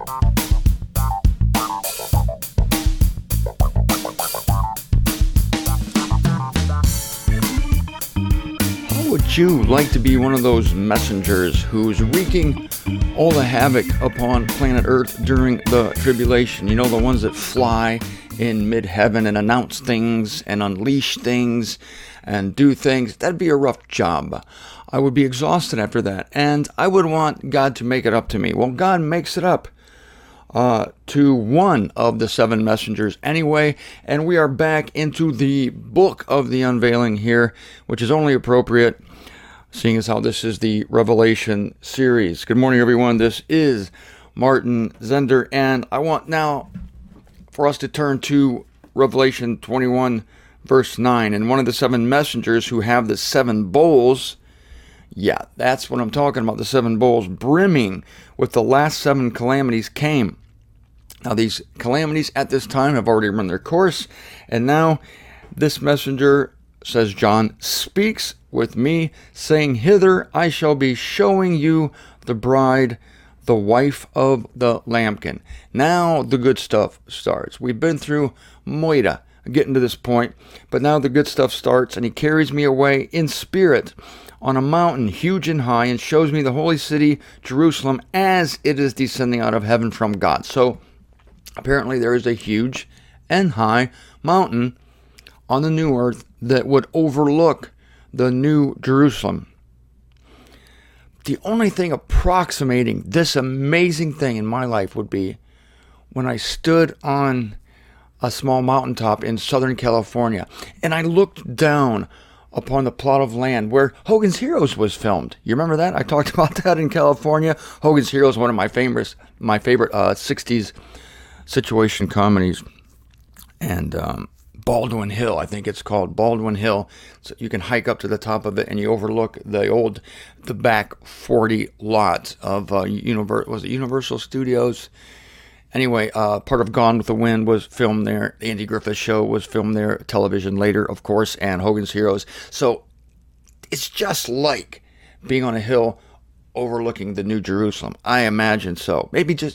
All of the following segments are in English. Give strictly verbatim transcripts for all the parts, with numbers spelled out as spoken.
Would you like to be one of those messengers who's wreaking all the havoc upon planet Earth during the tribulation? You know, the ones that fly in mid-heaven and announce things and unleash things and do things. That'd be a rough job. I would be exhausted after that, and I would want God to make it up to me. Well, God makes it up uh, to one of the seven messengers anyway, and we are back into the book of the unveiling here, which is only appropriate seeing as how this is the Revelation series. Good morning, everyone. This is Martin Zender, and I want now for us to turn to Revelation twenty-one, verse nine. And one of the seven messengers who have the seven bowls, yeah, that's what I'm talking about, the seven bowls brimming with the last seven calamities came. Now, these calamities at this time have already run their course, and now this messenger, says John, speaks with me, saying, "Hither I shall be showing you the bride, the wife of the lambkin." Now the good stuff starts. We've been through Moida, getting to this point, but now the good stuff starts, and he carries me away in spirit on a mountain huge and high, and shows me the holy city, Jerusalem, as it is descending out of heaven from God. So apparently there is a huge and high mountain on the new earth that would overlook the new Jerusalem. The only thing approximating this amazing thing in my life would be when I stood on a small mountaintop in Southern California and I looked down upon the plot of land where Hogan's Heroes was filmed. You remember that? I talked about that in California. Hogan's Heroes, one of my famous, my favorite uh, sixties situation comedies. And um, Baldwin Hill, I think it's called Baldwin Hill. So you can hike up to the top of it and you overlook the old, the back forty lots of uh, Univer- was it Universal Studios? Anyway, uh, part of Gone with the Wind was filmed there. The Andy Griffith Show was filmed there. Television later, of course, and Hogan's Heroes. So it's just like being on a hill overlooking the New Jerusalem. I imagine so. Maybe just,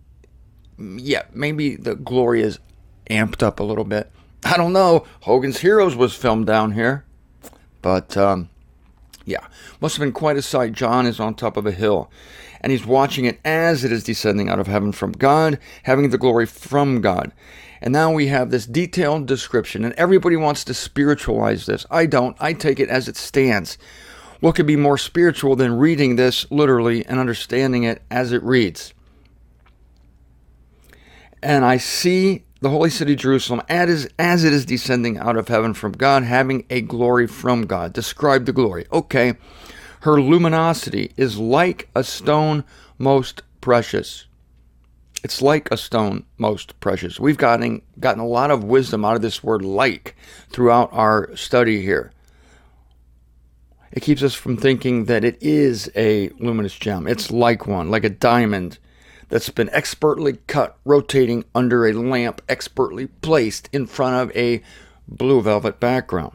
yeah, maybe the glory is amped up a little bit. I don't know. Hogan's Heroes was filmed down here. But, um, yeah, must have been quite a sight. John is on top of a hill, and he's watching it as it is descending out of heaven from God, having the glory from God. And now we have this detailed description, and everybody wants to spiritualize this. I don't. I take it as it stands. What could be more spiritual than reading this literally and understanding it as it reads? And I see the holy city Jerusalem as, as it is descending out of heaven from God, having a glory from God. Describe the glory. Okay. Her luminosity is like a stone most precious. It's like a stone most precious. We've gotten, gotten a lot of wisdom out of this word like throughout our study here. It keeps us from thinking that it is a luminous gem. It's like one, like a diamond that's been expertly cut, rotating under a lamp, expertly placed in front of a blue velvet background.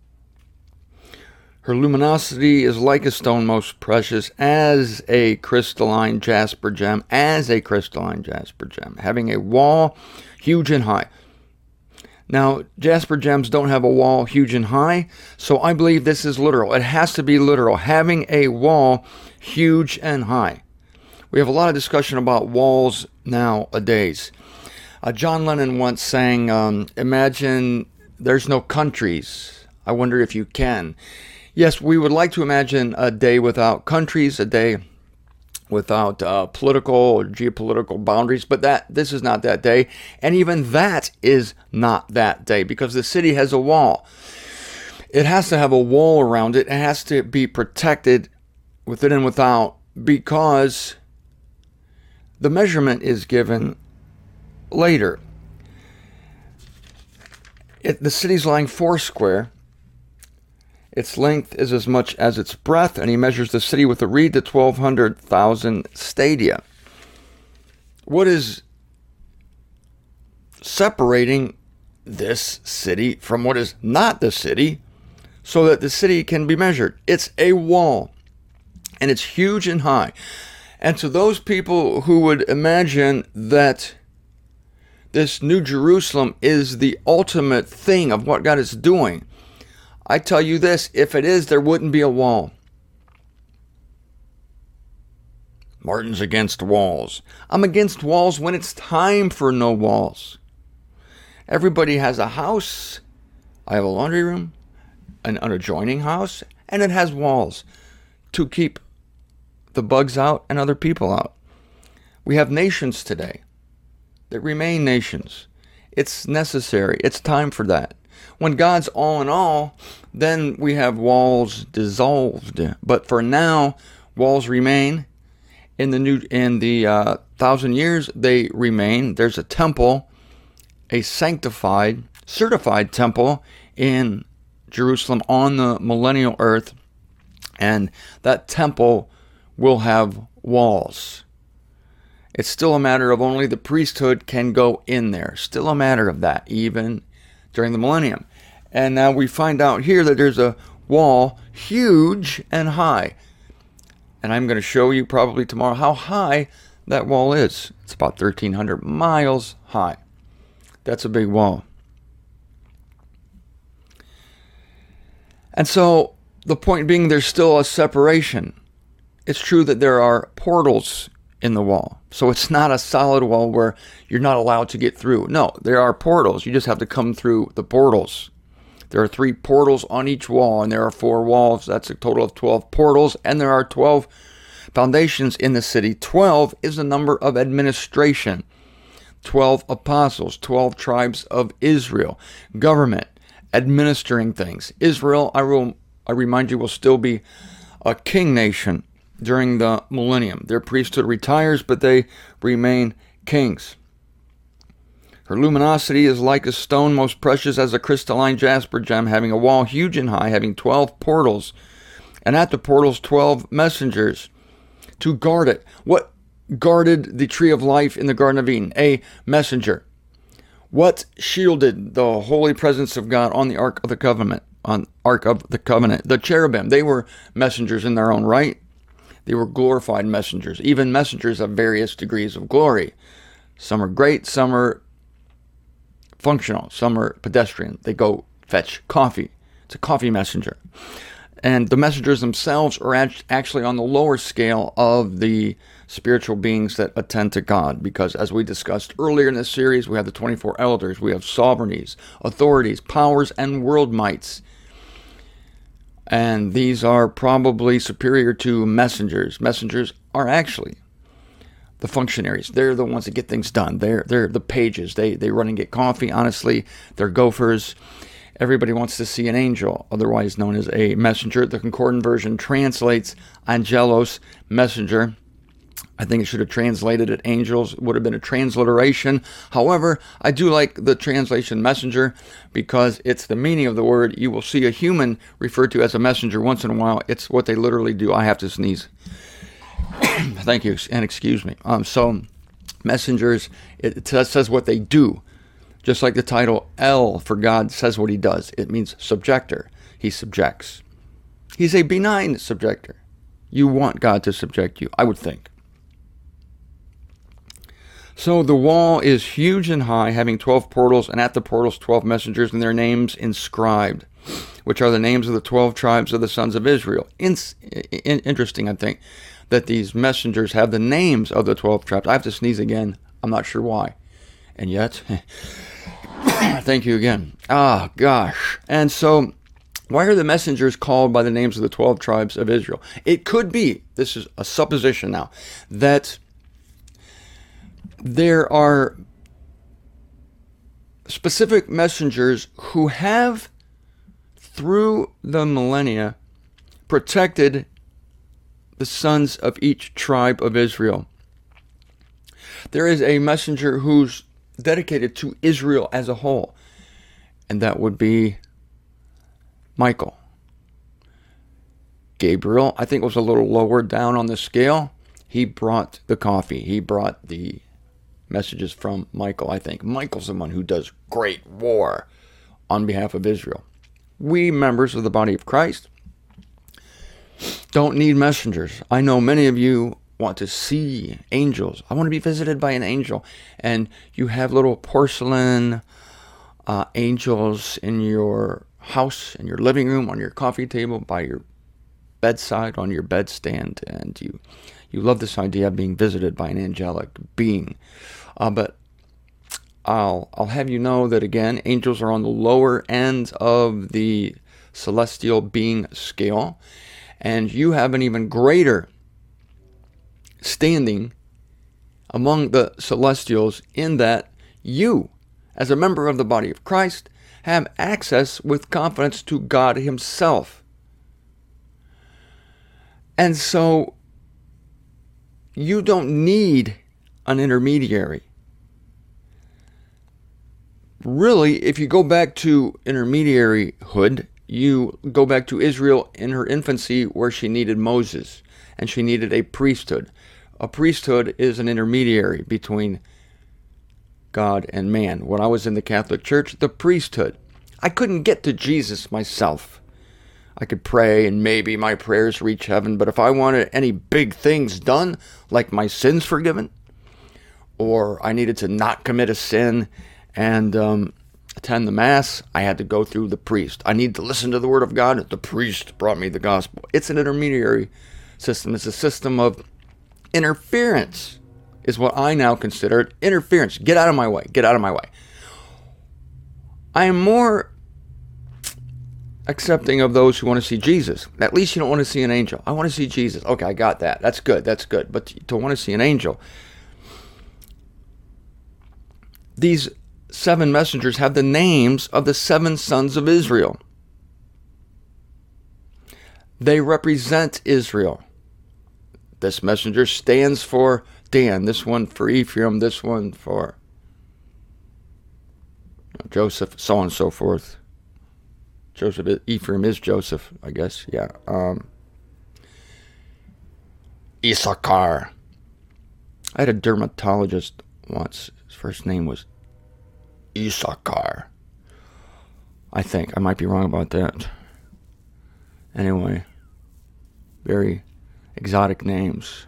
Her luminosity is like a stone most precious, as a crystalline jasper gem, as a crystalline jasper gem, having a wall huge and high. Now, jasper gems don't have a wall huge and high, so I believe this is literal. It has to be literal, having a wall huge and high. We have a lot of discussion about walls nowadays. Uh, John Lennon once sang, um, imagine there's no countries. I wonder if you can. Yes, we would like to imagine a day without countries, a day without uh, political or geopolitical boundaries, but that this is not that day. And even that is not that day, because the city has a wall. It has to have a wall around it. It has to be protected within and without, because the measurement is given later. It, the city's lying four square. Its length is as much as its breadth, and he measures the city with a reed to twelve hundred thousand stadia. What is separating this city from what is not the city so that the city can be measured? It's a wall, and it's huge and high. And to those people who would imagine that this New Jerusalem is the ultimate thing of what God is doing, I tell you this, if it is, there wouldn't be a wall. Martin's against walls. I'm against walls when it's time for no walls. Everybody has a house. I have a laundry room, an adjoining house, and it has walls to keep the bugs out and other people out. We have nations today that remain nations. It's necessary. It's time for that. When God's all in all, then we have walls dissolved. But for now, walls remain. In the new, in the uh, thousand years, they remain. There's a temple, a sanctified, certified temple in Jerusalem on the millennial earth, and that temple will have walls. It's still a matter of only the priesthood can go in there. Still a matter of that, even during the millennium. And now we find out here that there's a wall huge and high. And I'm going to show you probably tomorrow how high that wall is. It's about thirteen hundred miles high. That's a big wall. And so the point being, there's still a separation. It's true that there are portals in the wall. So it's not a solid wall where you're not allowed to get through. No, there are portals. You just have to come through the portals. There are three portals on each wall, and there are four walls. That's a total of twelve portals, and there are twelve foundations in the city. twelve is the number of administration. twelve apostles, twelve tribes of Israel, government, administering things. Israel, I will, I remind you, will still be a king nation during the millennium. Their priesthood retires, but they remain kings. Her luminosity is like a stone most precious as a crystalline jasper gem, having a wall huge and high, having twelve portals, and at the portals twelve messengers to guard it. What guarded the tree of life in the Garden of Eden? A messenger. What shielded the holy presence of God on the Ark of the Covenant? On Ark of the Covenant, the cherubim. They were messengers in their own right. They were glorified messengers. Even messengers have various degrees of glory. Some are great, some are functional, some are pedestrian. They go fetch coffee. It's a coffee messenger. And the messengers themselves are actually on the lower scale of the spiritual beings that attend to God, because as we discussed earlier in this series, we have the twenty-four elders, we have sovereignties, authorities, powers, and world mights. And these are probably superior to messengers. Messengers are actually the functionaries. They're the ones that get things done. They're they're the pages. They they run and get coffee. Honestly, they're gophers. Everybody wants to see an angel, otherwise known as a messenger. The Concordant version translates angelos, messenger. I think it should have translated it angels. It would have been a transliteration. However, I do like the translation messenger because it's the meaning of the word. You will see a human referred to as a messenger once in a while. It's what they literally do. I have to sneeze. Thank you, and excuse me. Um, so, messengers, it, it says what they do. Just like the title El for God says what he does. It means subjector. He subjects. He's a benign subjector. You want God to subject you, I would think. So the wall is huge and high, having twelve portals, and at the portals twelve messengers, and their names inscribed, which are the names of the twelve tribes of the sons of Israel. In, in, interesting, I think, that these messengers have the names of the twelve tribes. I have to sneeze again. I'm not sure why. And yet, thank you again. Ah, gosh. And so, why are the messengers called by the names of the twelve tribes of Israel? It could be, this is a supposition now, that there are specific messengers who have, through the millennia, protected the sons of each tribe of Israel. There is a messenger who's dedicated to Israel as a whole, and that would be Michael. Gabriel, I think, was a little lower down on the scale. He brought the coffee. He brought the messages from Michael, I think. Michael's the one who does great war on behalf of Israel. We, members of the body of Christ, don't need messengers. I know many of you want to see angels. I want to be visited by an angel. And you have little porcelain uh, angels in your house, in your living room, on your coffee table, by your bedside, on your bedstand. And you, you love this idea of being visited by an angelic being. Uh, but I'll, I'll have you know that, again, angels are on the lower end of the celestial being scale. And you have an even greater standing among the celestials in that you, as a member of the body of Christ, have access with confidence to God himself. And so you don't need an intermediary. Really, if you go back to intermediaryhood, you go back to Israel in her infancy where she needed Moses and she needed a priesthood. A priesthood is an intermediary between God and man. When I was in the Catholic Church, the priesthood, I couldn't get to Jesus myself. I could pray and maybe my prayers reach heaven, but if I wanted any big things done, like my sins forgiven, or I needed to not commit a sin and um, attend the Mass, I had to go through the priest. I needed to listen to the Word of God. The priest brought me the gospel. It's an intermediary system. It's a system of interference, is what I now consider it. Interference. Get out of my way. Get out of my way. I am more accepting of those who want to see Jesus. At least you don't want to see an angel. I want to see Jesus. Okay, I got that. That's good. That's good. But to want to see an angel, these seven messengers have the names of the seven sons of Israel. They represent Israel. This messenger stands for Dan, this one for Ephraim, this one for Joseph, so on and so forth. Joseph, Ephraim is Joseph, I guess, yeah. Um, Issachar. I had a dermatologist once. His first name was Issachar. I think. I might be wrong about that. Anyway, very exotic names.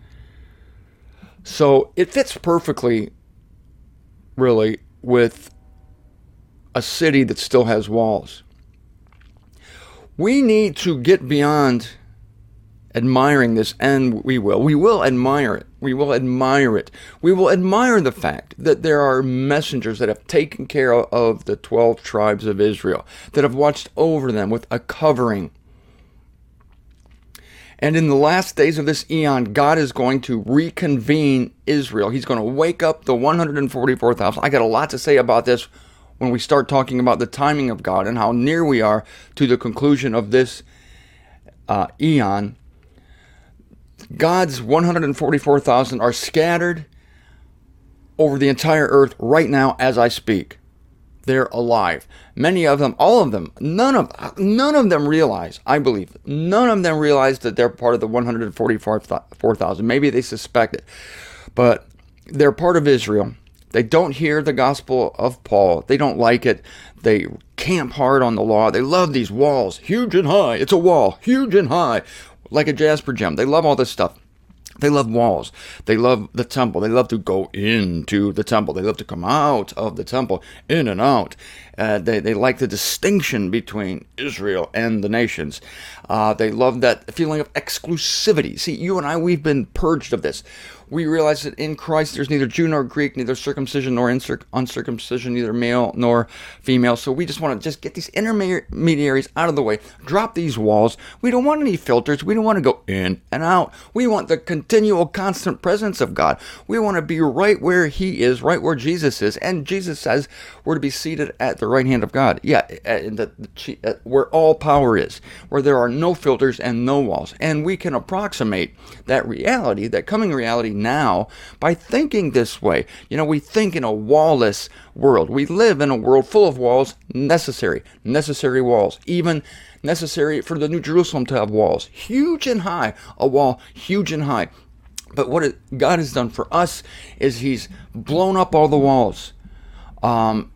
So it fits perfectly, really, with a city that still has walls. We need to get beyond admiring this, and we will. We will admire it. We will admire it. We will admire the fact that there are messengers that have taken care of the twelve tribes of Israel, that have watched over them with a covering. And in the last days of this eon, God is going to reconvene Israel. He's going to wake up the one hundred forty-four thousand. I got a lot to say about this when we start talking about the timing of God and how near we are to the conclusion of this uh, eon. God's one hundred forty-four thousand are scattered over the entire earth right now as I speak. They're alive. Many of them, all of them, none of none of them realize, I believe, none of them realize that they're part of the one hundred forty-four thousand. Maybe they suspect it, but they're part of Israel. They don't hear the gospel of Paul. They don't like it. They camp hard on the law. They love these walls, huge and high. It's a wall, huge and high, like a jasper gem. They love all this stuff. They love walls. They love the temple. They love to go into the temple. They love to come out of the temple, in and out. Uh, they, they like the distinction between Israel and the nations. Uh, they love that feeling of exclusivity. See, you and I, we've been purged of this. We realize that in Christ there's neither Jew nor Greek, neither circumcision nor uncircumcision, neither male nor female. So we just want to just get these intermediaries out of the way, drop these walls. We don't want any filters. We don't want to go in and out. We want the continual, constant presence of God. We want to be right where He is, right where Jesus is. And Jesus says we're to be seated at the right hand of God. Yeah, and the, the, where all power is, where there are no filters and no walls. And we can approximate that reality, that coming reality now, by thinking this way. You know, we think in a wall-less world. We live in a world full of walls, necessary, necessary walls, even necessary for the New Jerusalem to have walls, huge and high, a wall huge and high. But what it, God has done for us is He's blown up all the walls. Um,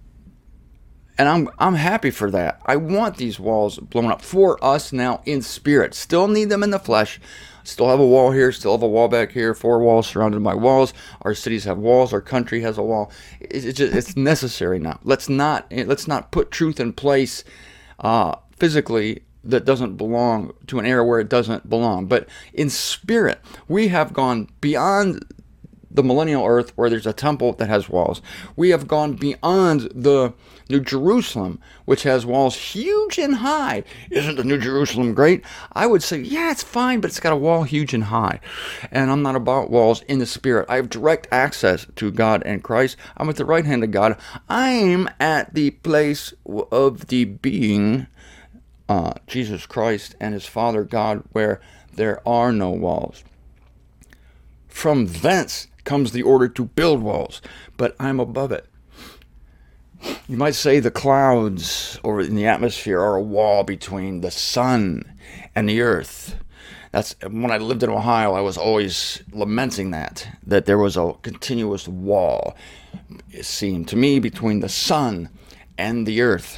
And I'm I'm happy for that. I want these walls blown up for us now in spirit. Still need them in the flesh. Still have a wall here, still have a wall back here, four walls surrounded by walls. Our cities have walls, our country has a wall. It's, it's, just, it's necessary now. Let's not, let's not put truth in place uh, physically that doesn't belong to an area where it doesn't belong. But in spirit, we have gone beyond the millennial earth where there's a temple that has walls. We have gone beyond the New Jerusalem, which has walls huge and high. Isn't the New Jerusalem great? I would say, yeah, it's fine, but it's got a wall huge and high. And I'm not about walls in the spirit. I have direct access to God and Christ. I'm at the right hand of God. I'm at the place of the being, uh, Jesus Christ and his Father God, where there are no walls. From thence comes the order to build walls, but I'm above it. You might say the clouds over in the atmosphere are a wall between the sun and the earth. That's when I lived in Ohio, I was always lamenting that, that there was a continuous wall, it seemed to me, between the sun and the earth.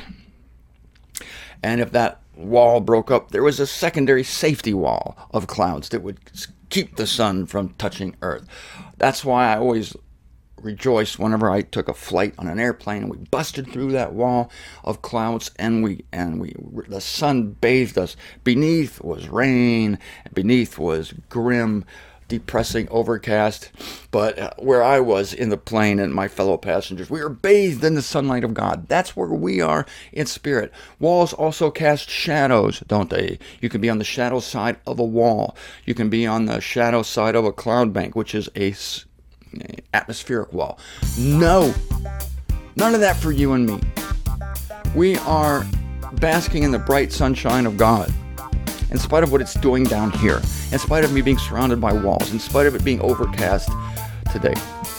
And if that wall broke up, there was a secondary safety wall of clouds that would keep the sun from touching earth. That's why I always rejoiced whenever I took a flight on an airplane and we busted through that wall of clouds and we and we the sun bathed us. Beneath was rain, and beneath was grim, depressing overcast. But uh, where I was in the plane and my fellow passengers, we were bathed in the sunlight of God. That's where we are in spirit. Walls also cast shadows, don't they? You can be on the shadow side of a wall. You can be on the shadow side of a cloud bank, which is a atmospheric wall. No, none of that for you and me. We are basking in the bright sunshine of God, in spite of what it's doing down here, in spite of me being surrounded by walls, in spite of it being overcast today.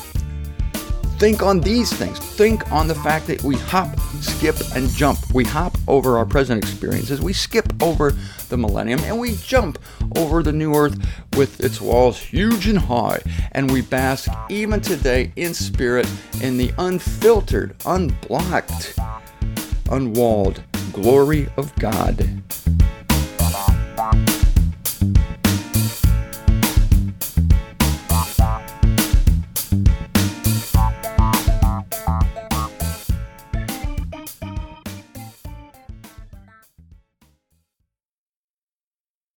Think on these things. Think on the fact that we hop, skip, and jump. We hop over our present experiences. We skip over the millennium, and we jump over the new earth with its walls huge and high. And we bask even today in spirit in the unfiltered, unblocked, unwalled glory of God.